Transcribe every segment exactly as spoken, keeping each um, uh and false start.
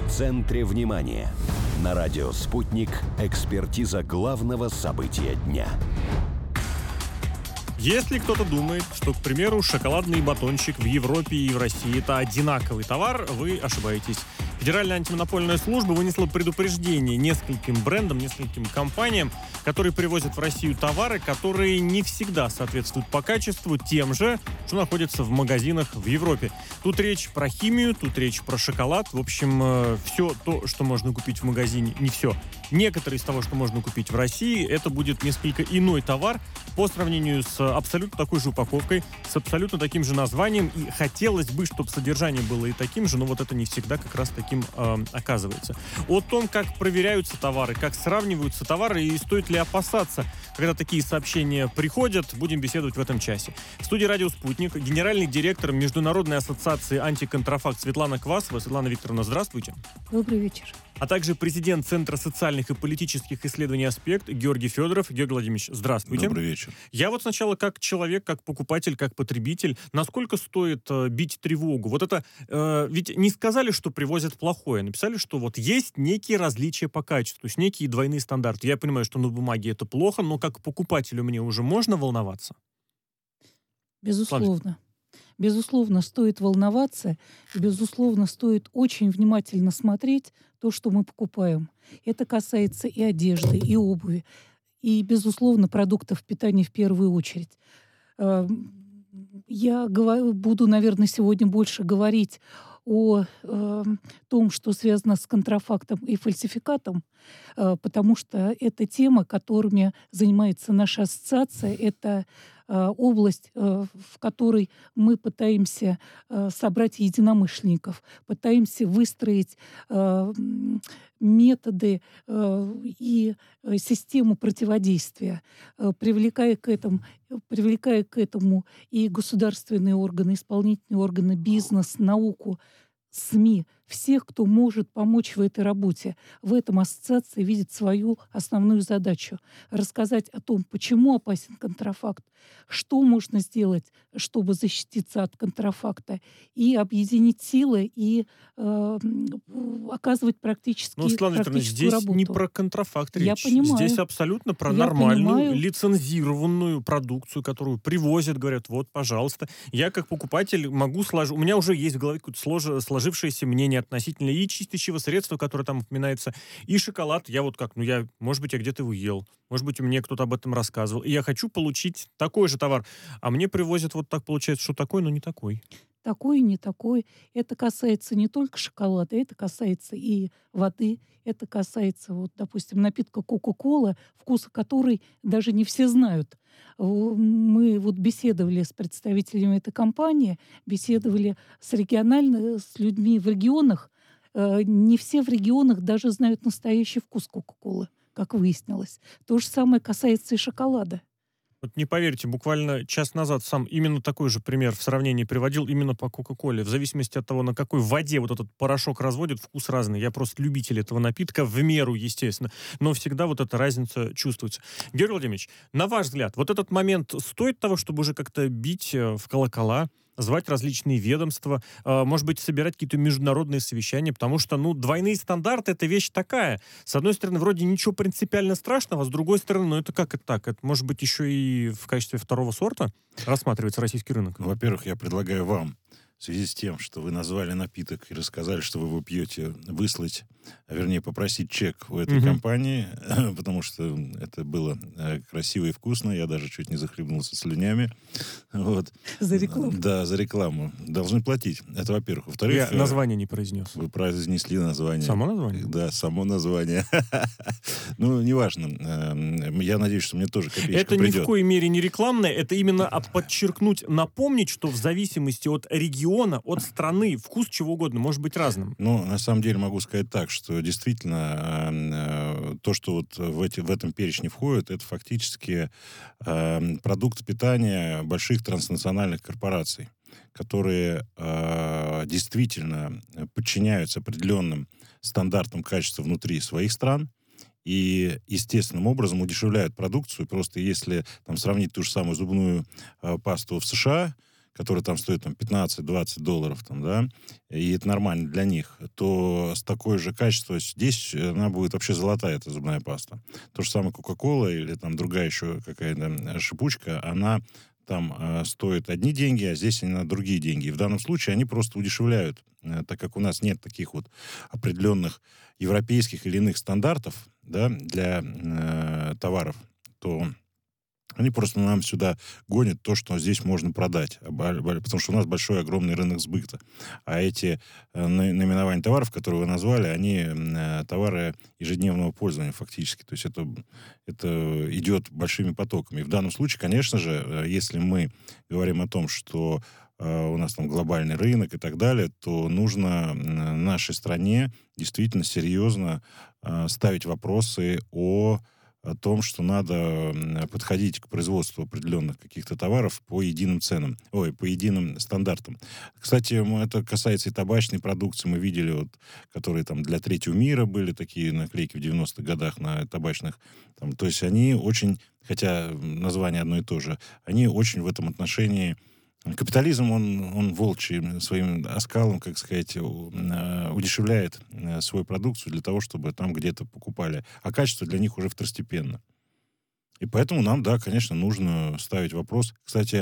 В центре внимания. На радио «Спутник» экспертиза главного события дня. Если кто-то думает, что, к примеру, шоколадный батончик в Европе и в России – это одинаковый товар, вы ошибаетесь. Федеральная антимонопольная служба вынесла предупреждение нескольким брендам, нескольким компаниям, которые привозят в Россию товары, которые не всегда соответствуют по качеству тем же, что находятся в магазинах в Европе. Тут речь про химию, тут речь про шоколад. В общем, все то, что можно купить в магазине, не все. Некоторые из того, что можно купить в России, это будет несколько иной товар по сравнению с абсолютно такой же упаковкой, с абсолютно таким же названием. И хотелось бы, чтобы содержание было и таким же, но вот это не всегда как раз таким э, оказывается. О том, как проверяются товары, как сравниваются товары и стоит ли опасаться, когда такие сообщения приходят, будем беседовать в этом часе. В студии «Радио Спутник» генеральный директор Международной ассоциации антиконтрафакт Светлана Квасова. Светлана Викторовна, здравствуйте. Добрый вечер. А также президент Центра социальных и политических исследований «Аспект» Георгий Федоров. Георгий Владимирович, здравствуйте. Добрый вечер. Я вот сначала как человек, как покупатель, как потребитель, насколько стоит э, бить тревогу? Вот это, э, ведь не сказали, что привозят плохое, написали, что вот есть некие различия по качеству, то есть некие двойные стандарты. Я понимаю, что на бумаге это плохо, но как покупателю мне уже можно волноваться? Безусловно. Славик. Безусловно, стоит волноваться, и, безусловно, стоит очень внимательно смотреть то, что мы покупаем. Это касается и одежды, и обуви, и, безусловно, продуктов питания в первую очередь. Я буду, наверное, сегодня больше говорить о э, том, что связано с контрафактом и фальсификатом, э, потому что это тема, которыми занимается наша ассоциация, это э, область, э, в которой мы пытаемся э, собрать единомышленников, пытаемся выстроить э, методы э, и систему противодействия, э, привлекая к этому, привлекая к этому и государственные органы, исполнительные органы, бизнес, науку, СМИ, всех, кто может помочь в этой работе. В этом ассоциация видит свою основную задачу — рассказать о том, почему опасен контрафакт, что можно сделать, чтобы защититься от контрафакта, и объединить силы и э, оказывать практически, ну, Светлана Викторовна, практическую здесь работу. Не про контрафакт речь. Я понимаю. Здесь абсолютно про Я нормальную, понимаю. лицензированную продукцию, которую привозят, говорят, вот, пожалуйста. Я как покупатель могу сложить... У меня уже есть в голове какое-то слож... сложившееся мнение относительно и чистящего средства, которое там упоминается, и шоколад. Я вот как, ну я, может быть, я где-то его ел, может быть, мне кто-то об этом рассказывал, и я хочу получить такой же товар, а мне привозят вот так, получается, что такой, но не такой. Такой и не такой. Это касается не только шоколада, это касается и воды, это касается, вот, допустим, напитка Кока-Кола, вкуса которой даже не все знают. Мы вот беседовали с представителями этой компании, беседовали с региональными, с людьми в регионах. Не все в регионах даже знают настоящий вкус Кока-Колы, как выяснилось. То же самое касается и шоколада. Вот не поверите, буквально час назад сам именно такой же пример в сравнении приводил именно по Кока-Коле. В зависимости от того, на какой воде вот этот порошок разводят, вкус разный. Я просто любитель этого напитка, в меру, естественно. Но всегда вот эта разница чувствуется. Георгий Владимирович, на ваш взгляд, вот этот момент стоит того, чтобы уже как-то бить в колокола, звать различные ведомства, э, может быть, собирать какие-то международные совещания, потому что, ну, двойные стандарты — это вещь такая. С одной стороны, вроде ничего принципиально страшного, с другой стороны, ну, это как это так? Это, может быть, еще и в качестве второго сорта рассматривается российский рынок? Ну, во-первых, я предлагаю вам, в связи с тем, что вы назвали напиток и рассказали, что вы его пьете, выслать, а вернее, попросить чек у этой Мгм. компании, потому что это было э, красиво и вкусно. Я даже чуть не захлебнулся слюнями. Вот. За рекламу. Да, за рекламу. Должны платить. Это, во-первых. Во-вторых, Я э, название не произнес. вы произнесли название. Само название? Да, само название. Ну, неважно. Э, Я надеюсь, что мне тоже копеечка Это ни придет. в коей мере не рекламное, это именно а, подчеркнуть, напомнить, что в зависимости от региона, от страны, вкус чего угодно может быть разным. Ну, на самом деле могу сказать так, что действительно э, то, что вот в, эти, в этом перечне входит, это фактически э, продукты питания больших транснациональных корпораций, которые э, действительно подчиняются определенным стандартам качества внутри своих стран и естественным образом удешевляют продукцию. Просто если там сравнить ту же самую зубную э, пасту в США, которая там стоит там, пятнадцать-двадцать долларов, там, да, и это нормально для них, то с такой же качеством здесь она будет вообще золотая, эта зубная паста. То же самое Кока-Кола или там другая еще какая-то шипучка, она там э, стоит одни деньги, а здесь они на другие деньги. И в данном случае они просто удешевляют, э, так как у нас нет таких вот определенных европейских или иных стандартов, да, для э, товаров, то они просто нам сюда гонят то, что здесь можно продать. Потому что у нас большой, огромный рынок сбыта. А эти э, наименования товаров, которые вы назвали, они э, товары ежедневного пользования фактически. То есть это, это идет большими потоками. И в данном случае, конечно же, э, если мы говорим о том, что э, у нас там глобальный рынок и так далее, то нужно э, нашей стране действительно серьезно э, ставить вопросы о о том, что надо подходить к производству определенных каких-то товаров по единым ценам, ой, по единым стандартам. Кстати, это касается и табачной продукции. Мы видели, вот, которые там для третьего мира были такие наклейки в девяностых годах на табачных. Там, то есть они очень, хотя название одно и то же, они очень в этом отношении... Капитализм, он, он волчьим своим оскалом, как сказать, удешевляет свою продукцию для того, чтобы там где-то покупали. А качество для них уже второстепенно. И поэтому нам, да, конечно, нужно ставить вопрос. Кстати,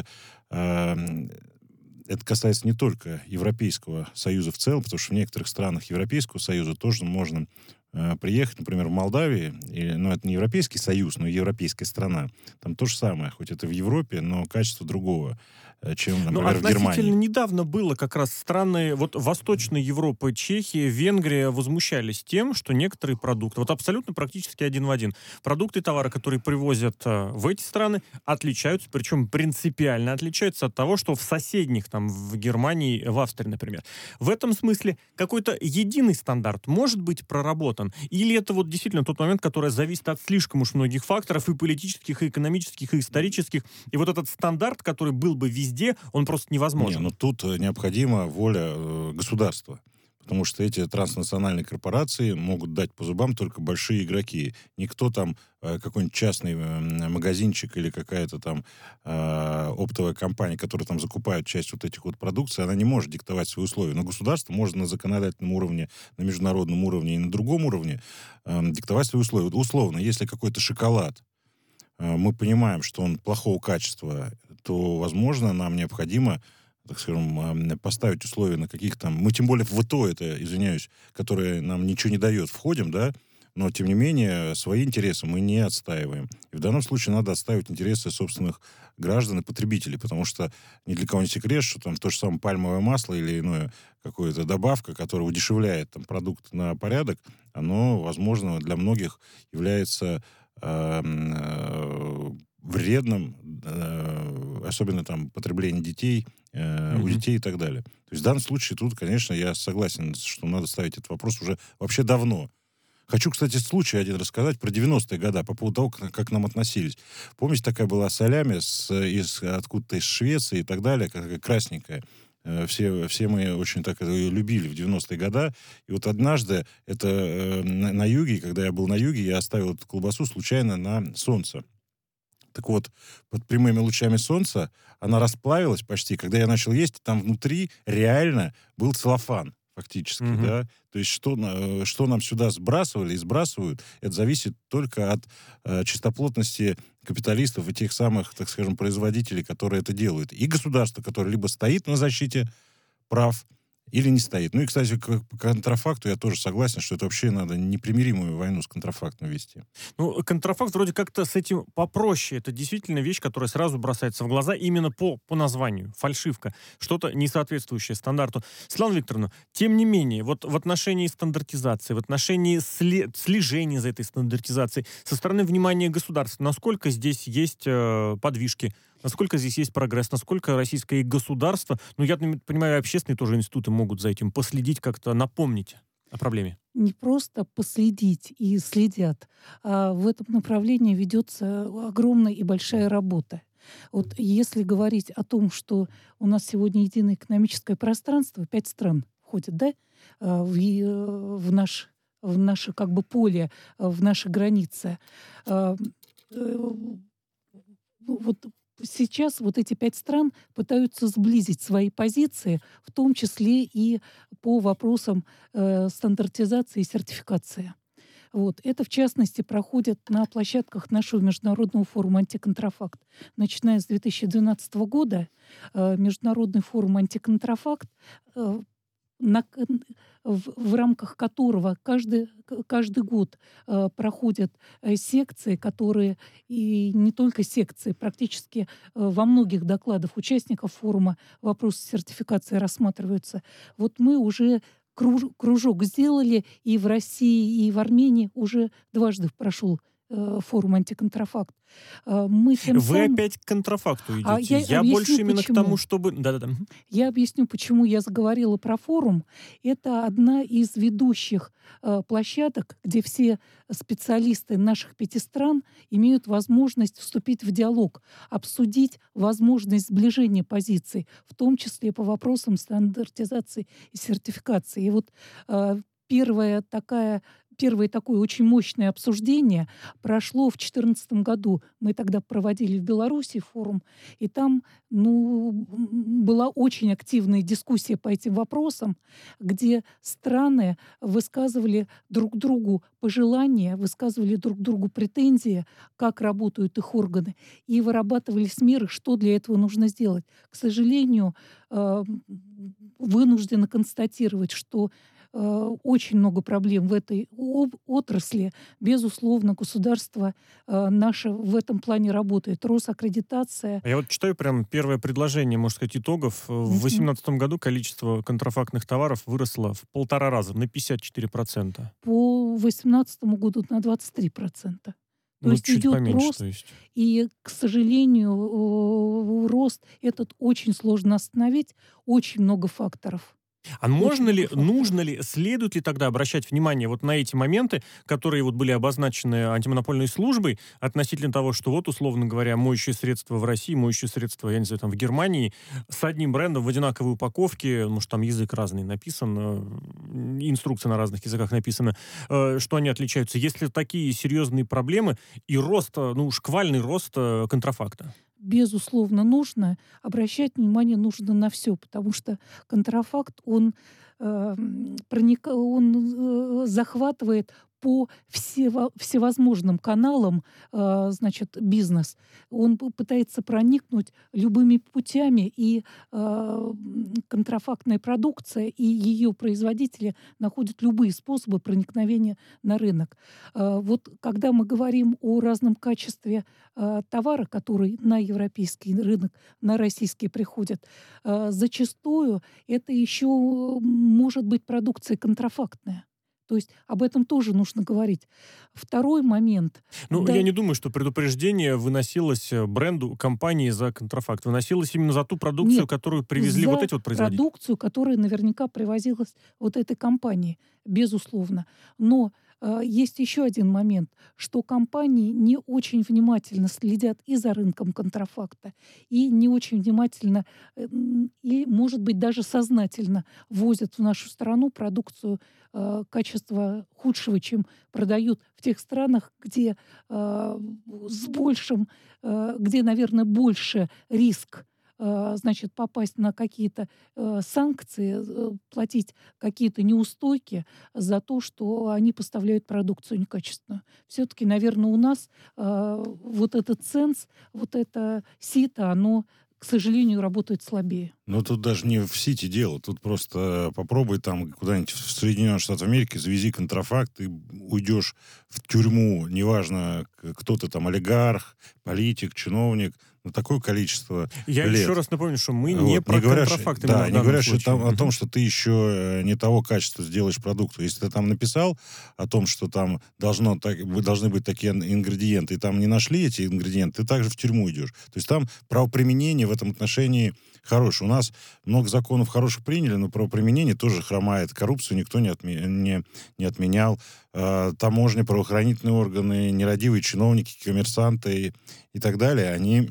это касается не только Европейского Союза в целом, потому что в некоторых странах Европейского Союза тоже можно приехать, например, в Молдавии, и, ну, это не Европейский Союз, но европейская страна. Там то же самое, хоть это в Европе, но качество другого, чем, например, ну, в Германии. Относительно недавно было как раз страны вот Восточной Европы, Чехия, Венгрия возмущались тем, что некоторые продукты, вот абсолютно практически один в один, продукты и товары, которые привозят э, в эти страны, отличаются, причем принципиально отличаются от того, что в соседних, там, в Германии, в Австрии, например. В этом смысле какой-то единый стандарт может быть проработан? Или это вот действительно тот момент, который зависит от слишком уж многих факторов, и политических, и экономических, и исторических, и вот этот стандарт, который был бы везде, он просто невозможен. Не, ну тут необходима воля э, государства. Потому что эти транснациональные корпорации могут дать по зубам только большие игроки. Никто там, э, какой-нибудь частный э, магазинчик или какая-то там э, оптовая компания, которая там закупает часть вот этих вот продукций, она не может диктовать свои условия. Но государство может на законодательном уровне, на международном уровне и на другом уровне э, диктовать свои условия. Условно, если какой-то шоколад, э, мы понимаем, что он плохого качества, то, возможно, нам необходимо, так скажем, поставить условия на каких-то... Мы, тем более, в ИТО, это, извиняюсь, которое нам ничего не дает, входим, да, но, тем не менее, свои интересы мы не отстаиваем. И в данном случае надо отстаивать интересы собственных граждан и потребителей, потому что ни для кого не секрет, что там то же самое пальмовое масло или иное какая-то добавка, которая удешевляет там продукт на порядок, оно, возможно, для многих является э, э, вредным, э, особенно там потребление детей, э, mm-hmm. у детей и так далее. То есть в данном случае тут, конечно, я согласен, что надо ставить этот вопрос уже вообще давно. Хочу, кстати, случай один рассказать про девяностые годы, по поводу того, как, как к нам относились. Помните, такая была солями с, из, откуда-то из Швеции и так далее, какая красненькая. Все, все мы очень так ее любили в девяностые годы. И вот однажды, это э, на, на юге, когда я был на юге, я оставил эту колбасу случайно на солнце. Так вот, под прямыми лучами солнца она расплавилась почти. Когда я начал есть, там внутри реально был целлофан, фактически, mm-hmm. да. То есть что, что нам сюда сбрасывали и сбрасывают, это зависит только от э, чистоплотности капиталистов и тех самых, так скажем, производителей, которые это делают. И государство, которое либо стоит на защите прав, или не стоит. Ну и, кстати, к контрафакту я тоже согласен, что это вообще надо непримиримую войну с контрафактом вести. Ну, контрафакт вроде как-то с этим попроще. Это действительно вещь, которая сразу бросается в глаза именно по, по названию. Фальшивка. Что-то не соответствующее стандарту. Светлана Викторовна, тем не менее, вот в отношении стандартизации, в отношении след, слежения за этой стандартизацией, со стороны внимания государства, насколько здесь есть э, подвижки, насколько здесь есть прогресс, насколько российское государство, ну, я понимаю, общественные тоже институты могут за этим последить, как-то напомнить о проблеме. Не просто последить и следят, а в этом направлении ведется огромная и большая работа. Вот если говорить о том, что у нас сегодня единое экономическое пространство, пять стран входят, да, в, в, наш, в наше как бы поле, в наши границы. Вот сейчас вот эти пять стран пытаются сблизить свои позиции, в том числе и по вопросам э, стандартизации и сертификации. Вот. Это, в частности, проходит на площадках нашего Международного форума «Антиконтрафакт». Начиная с две тысячи двенадцатого года э, Международный форум «Антиконтрафакт», э, на, в, в рамках которого каждый, каждый год э, проходят э, секции, которые, и не только секции, практически э, во многих докладах участников форума вопросы сертификации рассматриваются. Вот мы уже круж, кружок сделали, и в России, и в Армении уже дважды прошел э, форум «Антиконтрафакт». Э, мы тем Вы самым... опять к контрафакту идете. А я я объясню, больше именно почему. к тому, чтобы... Да-да-да. Я объясню, почему я заговорила про форум. Это одна из ведущих э, площадок, где все специалисты наших пяти стран имеют возможность вступить в диалог, обсудить возможность сближения позиций, в том числе по вопросам стандартизации и сертификации. И вот э, первая такая... Первое такое очень мощное обсуждение прошло в две тысячи четырнадцатом году. Мы тогда проводили в Беларуси форум, и там ну, была очень активная дискуссия по этим вопросам, где страны высказывали друг другу пожелания, высказывали друг другу претензии, как работают их органы, и вырабатывались меры, что для этого нужно сделать. К сожалению, вынуждена констатировать, что очень много проблем в этой отрасли. Безусловно, государство э, наше в этом плане работает. Росаккредитация. Я вот читаю прям первое предложение, можно сказать, итогов. В две тысячи восемнадцатом году количество контрафактных товаров выросло в полтора раза, на пятьдесят четыре процента. По две тысячи восемнадцатому году на двадцать три процента. То Ну, есть чуть идет поменьше, рост, то есть. и, к сожалению, рост этот очень сложно остановить, очень много факторов. А можно ли, нужно ли, следует ли тогда обращать внимание вот на эти моменты, которые вот были обозначены антимонопольной службой относительно того, что вот, условно говоря, моющие средства в России, моющие средства, я не знаю, там в Германии с одним брендом в одинаковой упаковке, может, там язык разный написан, инструкция на разных языках написана, что они отличаются? Есть ли такие серьезные проблемы и рост, ну, шквальный рост контрафакта? Безусловно, нужно. Обращать внимание нужно на все, потому что контрафакт, он, э, проник... он э, захватывает по всево... всевозможным каналам э, значит, бизнес. Он пытается проникнуть любыми путями, и э, контрафактная продукция и ее производители находят любые способы проникновения на рынок. Э, вот когда мы говорим о разном качестве э, товара, который на европейский рынок, на российский приходит, э, зачастую это еще может быть продукция контрафактная. То есть об этом тоже нужно говорить. Второй момент. Ну, да, я не думаю, что предупреждение выносилось бренду компании за контрафакт. Выносилось именно за ту продукцию, Нет, которую привезли за вот эти вот производители. продукцию, которая наверняка привозилась вот этой компанией, безусловно. Но э, есть еще один момент, что компании не очень внимательно следят и за рынком контрафакта, и не очень внимательно, э, и, может быть, даже сознательно возят в нашу страну продукцию э, качества худшего, чем продают в тех странах, где э, с большим, э, где, наверное, больше риск значит, попасть на какие-то э, санкции, э, платить какие-то неустойки за то, что они поставляют продукцию некачественную. Все-таки, наверное, у нас э, вот этот ценз, вот это сито, оно, к сожалению, работает слабее. Ну, тут даже не в сити дело. Тут просто попробуй там куда-нибудь в Соединенные Штаты Америки, завези контрафакт, ты уйдешь в тюрьму, неважно, кто ты там, олигарх, политик, чиновник, на такое количество Я лет. еще раз напомню, что мы вот, не про не говоря, контрафакт. что, да, не говоря что там, о случае. том, что ты еще не того качества сделаешь продукту. Если ты там написал о том, что там должно, так, должны быть такие ингредиенты, и там не нашли эти ингредиенты, ты также в тюрьму идешь. То есть там правоприменение в этом отношении хорошее. У нас много законов хороших приняли, но правоприменение тоже хромает. Коррупцию никто не, отме, не, не отменял. Э, таможня, правоохранительные органы, нерадивые чиновники, коммерсанты и, и так далее, они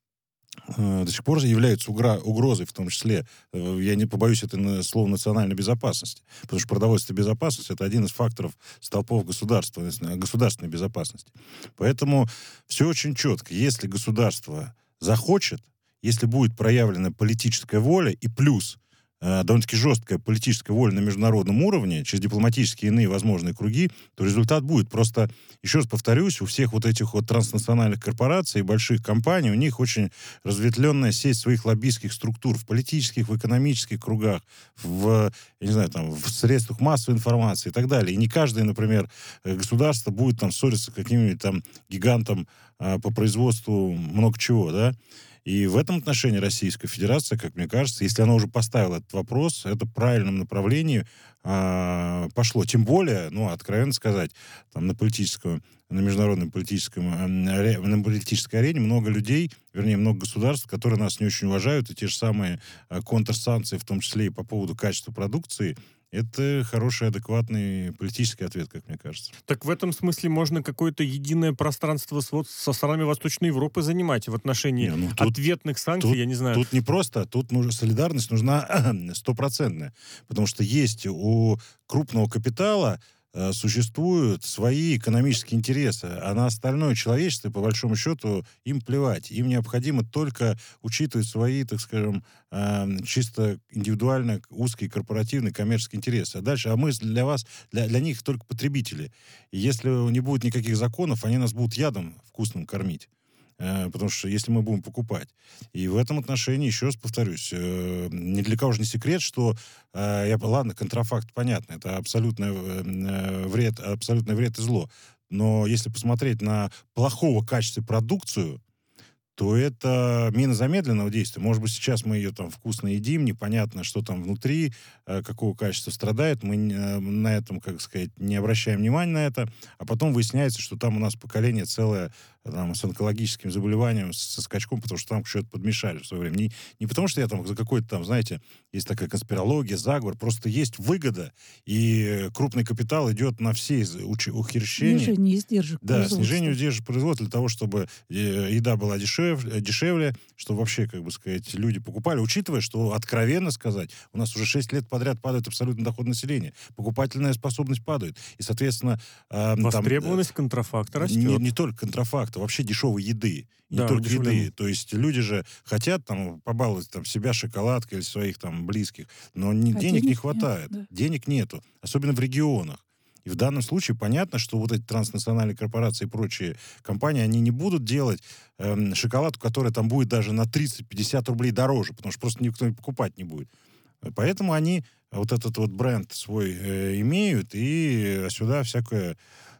до сих пор являются угра- угрозой, в том числе, я не побоюсь это слово, национальной безопасности, потому что продовольственная безопасность — это один из факторов столпов государства, государственной безопасности. Поэтому все очень четко. Если государство захочет, если будет проявлена политическая воля и плюс э, довольно-таки жесткая политическая воля на международном уровне, через дипломатические и иные возможные круги, то результат будет. Просто, еще раз повторюсь, у всех вот этих вот транснациональных корпораций и больших компаний, у них очень разветвленная сеть своих лоббистских структур в политических, в экономических кругах, в, я не знаю, там, в средствах массовой информации и так далее. И не каждое, например, государство будет там ссориться с каким-нибудь там гигантом а, по производству много чего, да. И в этом отношении Российская Федерация, как мне кажется, если она уже поставила этот вопрос, это в правильном направлении а, пошло. Тем более, ну, откровенно сказать, там на политическом, на международном политическом, на политической арене много людей, вернее, много государств, которые нас не очень уважают, и те же самые контрсанкции, в том числе и по поводу качества продукции, это хороший, адекватный политический ответ, как мне кажется. Так в этом смысле можно какое-то единое пространство с, вот, со странами Восточной Европы занимать в отношении не, ну, тут, ответных санкций, тут, я не знаю. Тут не просто, тут нужна солидарность нужна стопроцентная, потому что есть у крупного капитала э, существуют свои экономические интересы, а на остальное человечество, по большому счету, им плевать. Им необходимо только учитывать свои, так скажем, э, чисто индивидуально узкие корпоративные коммерческие интересы. А дальше, а мы для вас, для, для них только потребители. И если не будет никаких законов, они нас будут ядом вкусным кормить. Потому что если мы будем покупать. И в этом отношении, еще раз повторюсь, ни для кого же не секрет, что, я, ладно, контрафакт, понятно, это абсолютный вред, абсолютный вред и зло. Но если посмотреть на плохого качества продукцию, то это мина замедленного действия. Может быть, сейчас мы ее там вкусно едим, непонятно, что там внутри, какого качества страдает. Мы на этом, как сказать, не обращаем внимания на это. А потом выясняется, что там у нас поколение целое там, с онкологическим заболеванием, со скачком, потому что там что-то подмешали в свое время. Не, не потому что я там за какой-то там, знаете, есть такая конспирология, заговор, просто есть выгода, и крупный капитал идет на все ухищрения. Снижение издержек Да, производства. снижение издержек производства для того, чтобы еда была дешевле, дешевле, чтобы вообще, как бы сказать, люди покупали, учитывая, что, откровенно сказать, у нас уже шесть лет подряд падает абсолютный доход населения, покупательная способность падает, и, соответственно... Э, Востребованность там, контрафакта растет. Не, не только контрафакта, вообще дешевой еды. Не Да, только дешевле. еды. То есть люди же хотят там побаловать там, себя шоколадкой или своих там близких, но не, А денег, денег не нет, хватает. да. Денег нету, особенно в регионах. И в данном случае понятно, что вот эти транснациональные корпорации и прочие компании, они не будут делать эм, шоколадку, которая там будет даже на тридцать-пятьдесят рублей дороже, потому что просто никто покупать не будет. Поэтому они вот этот вот бренд свой э, имеют, и сюда всякое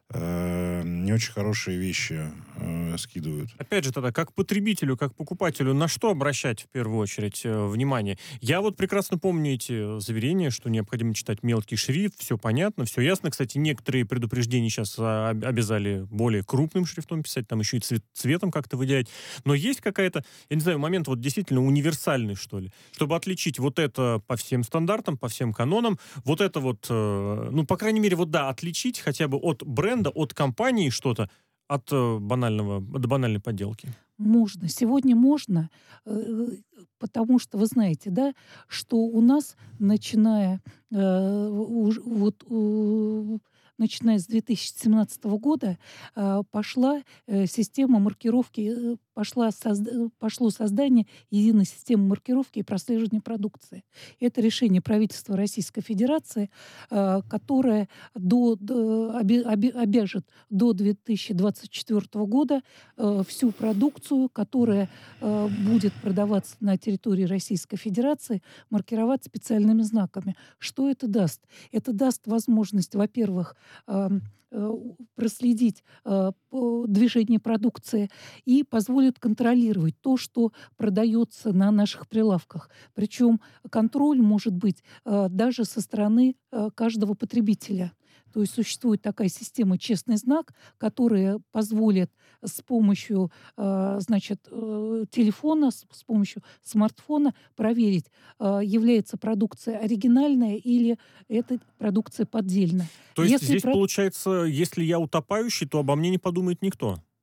э, не очень хорошие вещи э, скидывают. Опять же тогда, как потребителю, как покупателю, на что обращать в первую очередь э, внимание? Я вот прекрасно помню эти заверения, что необходимо читать мелкий шрифт, все понятно, все ясно. Кстати, некоторые предупреждения сейчас а, обязали более крупным шрифтом писать, там еще и цвет, цветом как-то выделять. Но есть какая-то, я не знаю, момент вот действительно универсальный, что ли, чтобы отличить вот это по всем стандартам, по всем канонам, вот это вот, э, ну, по крайней мере, вот да, отличить хотя бы от бренда, от компании что-то, от э, банального, от банальной подделки. Можно. Сегодня можно, э, потому что вы знаете, да, что у нас, начиная, э, уж- вот, э, начиная с две тысячи семнадцатого года, э, пошла э, система маркировки, э, пошла созда- пошло создание единой системы маркировки и прослеживания продукции. Это решение правительства Российской Федерации, э, которое до, до- обе- обе- обяжет до две тысячи двадцать четвёртого года э, всю продукцию, которая э, будет продаваться на территории Российской Федерации, маркировать специальными знаками. Что это даст? Это даст возможность, во-первых, э, э, проследить э, по- движение продукции и позволит контролировать то, что продается на наших прилавках. Причем контроль может быть э, даже со стороны э, каждого потребителя. То есть существует такая система «Честный знак», которая позволит с помощью э, значит, э, телефона, с, с помощью смартфона проверить, э, является продукция оригинальная или эта продукция поддельная. То есть Если здесь про- получается, если я утопающий, то обо мне не подумает никто.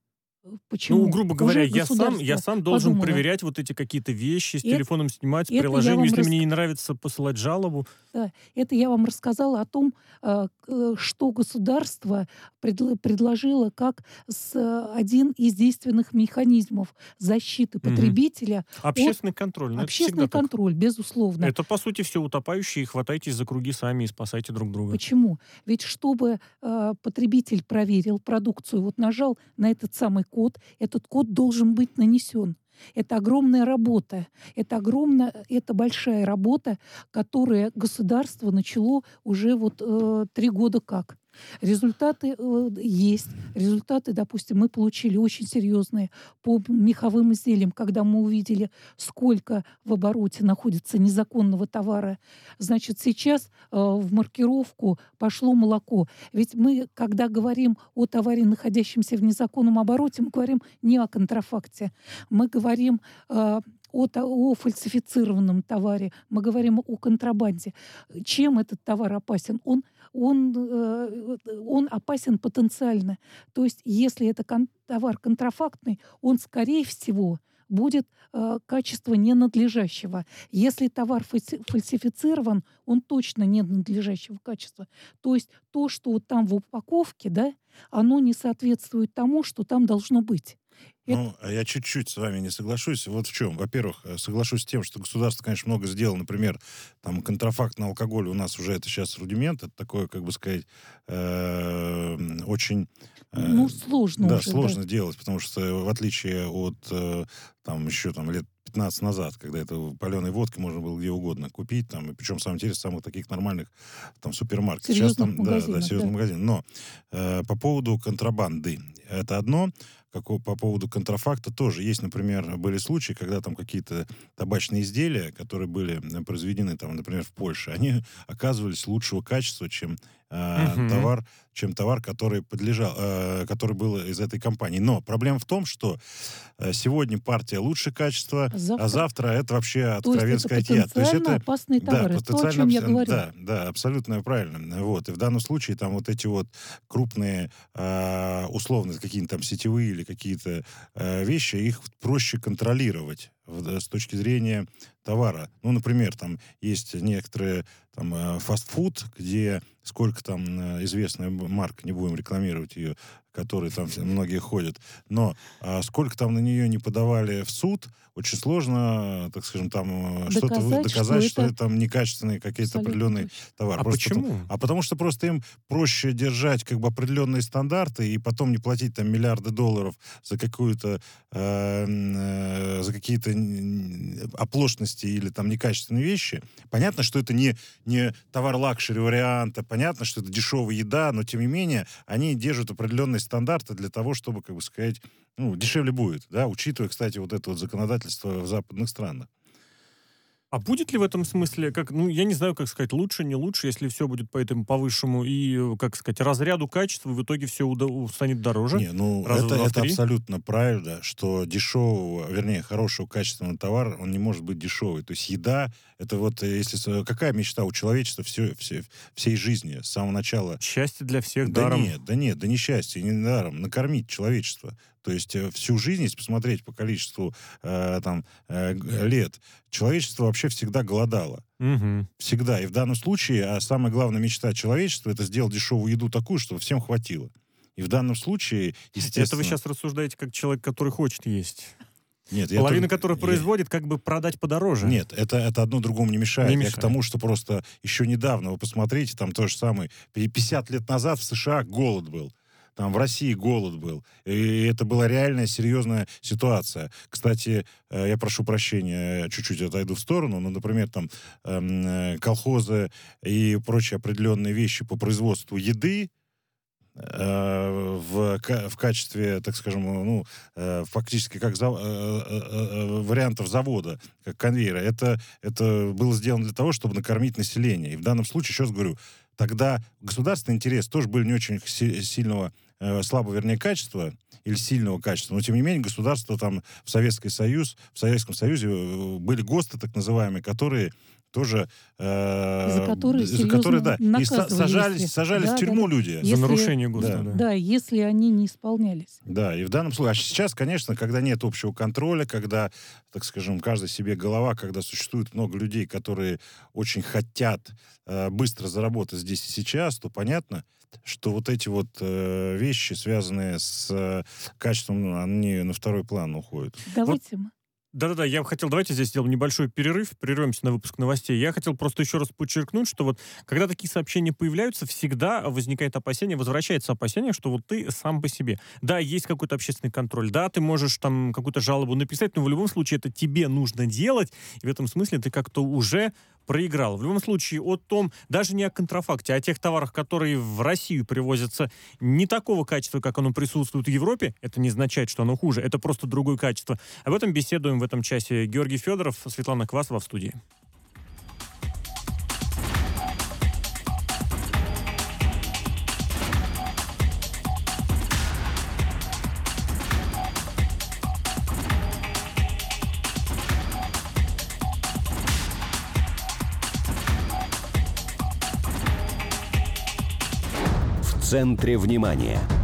Почему? Ну, грубо говоря, Уже я сам, я государство сам должен подумало. проверять вот эти какие-то вещи, с Это- телефоном снимать, с это я приложением. вам Если рас- мне не нравится, посылать жалобу. Да, это я вам рассказала о том, э, к- что государство предло- предложило как с, э, один из действенных механизмов защиты Мгм. потребителя Общественный контроль. Ну, это общественный всегда так. контроль, безусловно. Это, по сути, все утопающие. Хватайтесь за круги сами и спасайте друг друга. Почему? Ведь чтобы э, потребитель проверил продукцию, вот нажал на этот самый код, этот код должен быть нанесен. Это огромная работа, это огромная, это большая работа, которую государство начало уже вот э, три года как. Результаты э, есть. Результаты, допустим, мы получили очень серьезные по меховым изделиям, когда мы увидели, сколько в обороте находится незаконного товара. Значит, сейчас э, в маркировку пошло молоко. Ведь мы, когда говорим о товаре, находящемся в незаконном обороте, мы говорим не о контрафакте. Мы говорим э, о, то- о фальсифицированном товаре, мы говорим о контрабанде. Чем этот товар опасен? Он, он, э, он опасен потенциально. То есть, если это кон- товар контрафактный, он, скорее всего, будет э, качество ненадлежащего. Если товар фальси- фальсифицирован, он точно ненадлежащего качества. То есть то, что вот там в упаковке, да, оно не соответствует тому, что там должно быть. Это- Ну, а я чуть-чуть с вами не соглашусь. Вот в чем. Во-первых, э, соглашусь с тем, что государство, конечно, много сделало. Например, там контрафакт на алкоголь у нас уже это сейчас рудимент. Это такое, как бы сказать, э, очень... э, Ну, сложно Да, уже, сложно делать, потому что в отличие от э, там еще там лет пятнадцать назад, когда это паленой водки можно было где угодно купить, там, и причем, самое интересное, в самых таких нормальных там супермаркетах. Сейчас Серьезных там, да, да, магазинах, серьезных да. магазинах. Но э, по поводу контрабанды, это одно. Как о- по поводу контрафакта тоже есть, например, были случаи, когда там какие-то табачные изделия, которые были э, произведены, там, например, в Польше, они оказывались лучшего качества, чем э, Мгм. товар, чем товар, который подлежал, э, который был из этой компании. Но проблема в том, что э, сегодня партия лучше качества, А завтра- а завтра это вообще То есть откровенно это сказать яд. То есть потенциально это опасные да, товары. То, о потенциально чем я абс- говорю. Да, да, абсолютно правильно. Вот. И в данном случае там вот эти вот крупные, а, условно, какие-то там сетевые или какие-то а, вещи, их проще контролировать в- да, с точки зрения товара. Ну, например, там есть некоторые там э, фастфуд, где сколько там э, известная б- марка, не будем рекламировать ее, которые там все- многие ходят, но а, сколько там на нее не подавали в суд, очень сложно, так скажем, там э, что-то вы- Доказать, что доказать, что это это там некачественные какие-то абсолютно определенные точно. товары. А Просто потому- почему? а потому что просто им проще держать как бы определенные стандарты и потом не платить там миллиарды долларов за какую-то э, э, за какие-то н- оплошности или там некачественные вещи. Понятно, что это не, не товар лакшери варианта, понятно, что это дешевая еда, но тем не менее они держат определенные стандарты для того, чтобы, как бы сказать, ну, дешевле будет, да, учитывая, кстати, вот это вот законодательство в западных странах. А будет ли в этом смысле, как, ну, я не знаю, как сказать, лучше, не лучше, если все будет по этому повысшему и, э, как сказать, разряду качества, в итоге все станет дороже? Не, ну, Раза это, в два, в это три? абсолютно правильно, что дешевого, вернее, хорошего качественного товара, он не может быть дешевый. То есть еда, это вот, э, если... с- Какая мечта у человечества все, все, всей жизни, с самого начала? Счастье для всех Да даром. нет, да нет, да несчастье, не даром, накормить человечество. То есть э, всю жизнь, если посмотреть по количеству э, там, э, г- лет, человечество вообще всегда голодало. Мгм. Всегда. И в данном случае, а самая главная мечта человечества — это сделать дешевую еду такую, чтобы всем хватило. И в данном случае, естественно... Это вы сейчас рассуждаете как человек, который хочет есть. Нет, я Половина только- которой я- производит, как бы продать подороже. Нет, это, это одно другому не мешает. Не Я мешает. к тому, что просто еще недавно, вы посмотрите, там то же самое, пятьдесят лет назад в США голод был. Там в России голод был. И это была реальная, серьезная ситуация. Кстати, э, я прошу прощения, чуть-чуть отойду в сторону, но, например, там эм, э, колхозы и прочие определенные вещи по производству еды, э, в, ка- в качестве, так скажем, ну, э, фактически как зав- э, э, э, вариантов завода, как конвейера, это, это было сделано для того, чтобы накормить население. И в данном случае, еще раз говорю, тогда государственный интерес тоже был не очень си- сильного, э, слабого, вернее, качества или сильного качества, но, тем не менее, государство там в Советский Союз, в Советском Союзе э, были ГОСТы, так называемые, которые тоже... Э, за которые за которые, да, и сажались, если... сажались да, в тюрьму да, люди. Если... За нарушение ГОСТа, да. да. Да, если они не исполнялись. Да, и в данном случае... А сейчас, конечно, когда нет общего контроля, когда, так скажем, каждый себе голова, когда существует много людей, которые очень хотят э, быстро заработать здесь и сейчас, то понятно, что вот эти вот э, вещи, связанные с э, качеством, ну, они на второй план уходят. Давайте Вот. мы. Да-да-да, я хотел, давайте здесь сделаем небольшой перерыв, прервемся на выпуск новостей. Я хотел просто еще раз подчеркнуть, что вот когда такие сообщения появляются, всегда возникает опасение, возвращается опасение, что вот ты сам по себе. Да, есть какой-то общественный контроль, да, ты можешь там какую-то жалобу написать, но в любом случае это тебе нужно делать, и в этом смысле ты как-то уже проиграл. В любом случае о том, даже не о контрафакте, а о тех товарах, которые в Россию привозятся не такого качества, как оно присутствует в Европе, это не означает, что оно хуже, это просто другое качество. Об этом беседуем в этом часе. Георгий Федоров, Светлана Квасова в студии. В центре внимания.